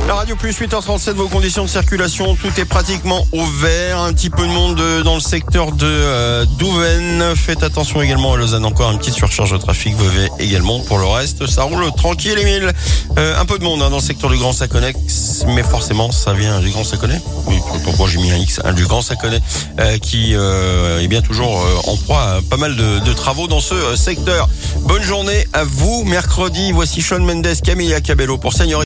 La Radio Plus 8h37, vos conditions de circulation, tout est pratiquement ouvert. Un petit peu de monde dans le secteur de Douven. Faites attention également à Lausanne, encore une petite surcharge de trafic. Vevey également. Pour le reste, ça roule tranquille, Émile. Un peu de monde dans le secteur du Grand Saconnex, mais forcément, ça vient du Grand Saconnex. Oui, pourquoi j'ai mis un X, du Grand Saconnex, qui est bien toujours en proie à pas mal de travaux dans ce secteur. Bonne journée à vous. Mercredi, voici Shawn Mendes, Camilla Cabello pour Senior.